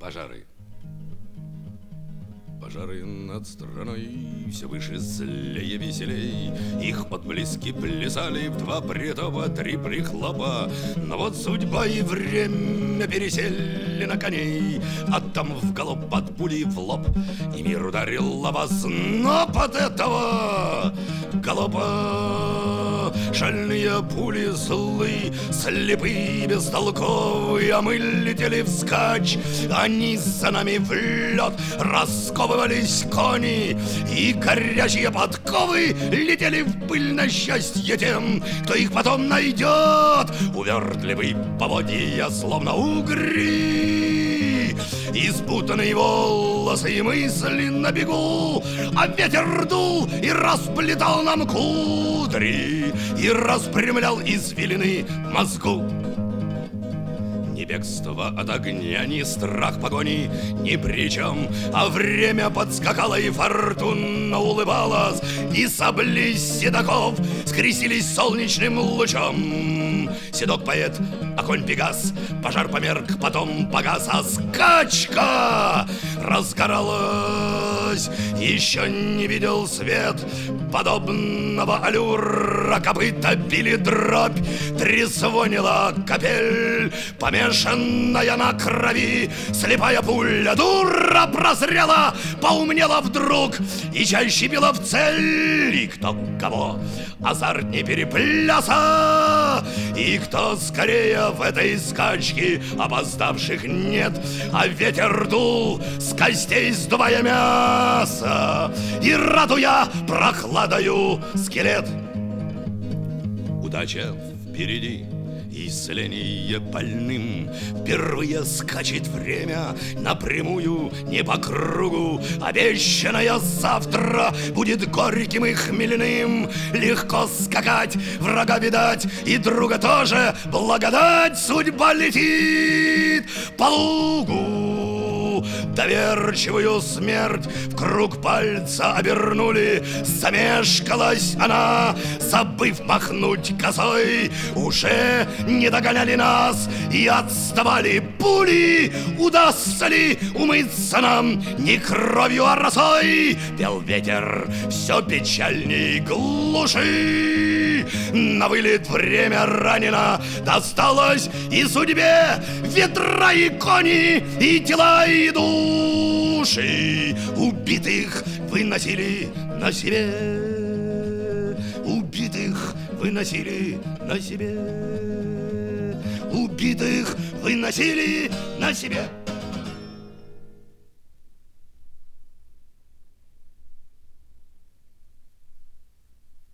Пожары. Пожары над страной все выше, злее, веселей. Их отблески плясали в два притопа, три прихлопа. Но вот судьба и время пересели на коней, а там в галоп под пулей в лоб, и мир ударил лаваз. Но под этого галопа шальные пули злы, слепые, бестолковые, а мы летели вскачь. Они за нами в лед расковывались кони, и горячие подковы летели в пыль на счастье тем, кто их потом найдет. Увертливый поводья, словно угри, испутанные волосы и мысли на бегу, а ветер дул и расплетал нам кудри, и распрямлял извилины в мозгу. Ни бегство от огня, ни страх погони ни при чем, а время подскакало и фортуна улыбалась, и сабли седоков скрестились солнечным лучом. Седок поэт, а конь Пегас, пожар померк, потом погас, а скачка разгоралась. Еще не видел свет подобного аллюра, копыта били дробь, трезвонила капель, помешанная на крови. Слепая пуля дура прозрела, поумнела вдруг и чаще била в цель. И кто кого азартней перепляса, и кто скорее в этой скачке, опоздавших нет. А ветер дул с костей, сдувая мясо и радуя прохладою скелет. Удача впереди, исцеление больным. Впервые скачет время напрямую, не по кругу. Обещанное завтра будет горьким и хмельным. Легко скакать, врага видать, и друга тоже. Благодать, судьба летит по лугу. Доверчивую смерть в круг пальца обернули. Замешкалась она, забыв махнуть косой. Уже не догоняли нас и отставали пули. Удастся ли умыться нам не кровью, а росой? Пел ветер все печальней глуши. На вылет время ранено досталось и судьбе. Ветра и кони, и тела, и души убитых выносили на себе. Убитых выносили на себе. Убитых выносили на себе.